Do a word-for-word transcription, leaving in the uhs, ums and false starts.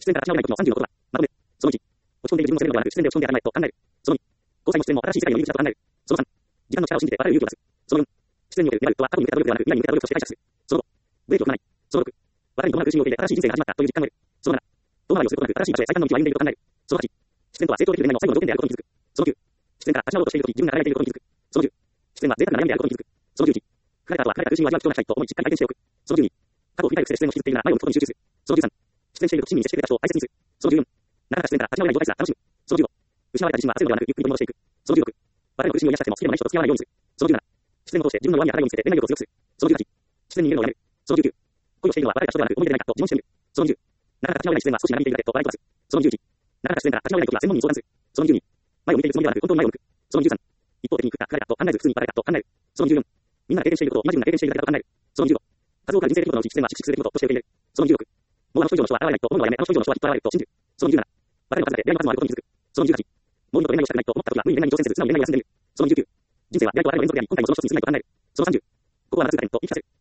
視点から立ち直らない時のさんじゅうのことは、まとめ。そのいち、落ち込んでいる自分の責任ではなく、視点で落ち込んでやらないと考える。そのに、交際も視点も新しい世界の入り口だと考える。そのさん、時間の力を信じて渡る勇気を出す。そのよん、視点における未来とは過去に向けた努力ではなく、未来に向けた努力として解釈する。そのご、ブレーキを踏まない。そのろく、渡りに伴う苦しみを受け入れ、新しい人生が始まったという実感を得る。そのなな、遠回りをすることなく新しい場所へ最短の道を歩んでいると考える。そのはち、視点とは成長できる面の最後の条件であることに気づく。そのきゅう、視点から立ち直ろうとしているとき自分が働いていることに気づく。そのじゅう、視点は贅沢な悩みであることに気づく。そのじゅういち、疲れた後は疲れた苦しみを味わう必要がないと思いしっかり相手にしておく。そのじゅうに、過去を振り返る癖で視点を引きずっているなら前を向くことに集中する。そのじゅうさん、視点していると親身に接してくれた人を大切にする。そのじゅうよん、なかなか視点から立ち直れない状態すら楽しむ。そのじゅうご、失われた自信は焦るのではなくゆっくり取り戻していく。そのじゅうろく、我々の苦しみを癒やしても好きでもない人と付き合わないようにする。そのじゅうなな、視点を通して自分の弱みや課題を見つけて恋愛力を強くする。そのじゅうはち、視点に逃げるのをやめる。そのじゅうきゅう、恋をしているのは別れた人ではなく思い出でないかと自問してみる。そのにじゅう、なかなか立ち直れない視点は少し長引いているだけと笑い飛ばす。そのにじゅういち、なかなか視点から立ち直れないときは専門に相談する。そのにじゅうに、前を見ているつもりではなく本当に前を向く。そのにじゅうさん、一方的に食った食られたと考えず普通に働いたと考える。そのにじゅうよん、みんなが経験していることを同じような経験しているだけだと考える。そのにじゅうご、数多くある人生出来事のうち視点は蓄積するべきこととして受け入れる。そのにじゅうろく、もうあの人以上の人は現れないと思うのはやめ、あの人以上の人はきっと現れると信じる。そのにじゅうなな、別れの数だけ出会いの数もあることに気づく。そのにじゅうはち、もう二度と恋愛をしたくないと思ったときは無理に恋愛に挑戦せず素直に恋愛を休んでいる。そのにじゅうきゅう、人生は出会いと別れの連続であり、今回もその一つに過ぎないと考える。そのさんじゅう、ここは夏だけと言い聞かせる。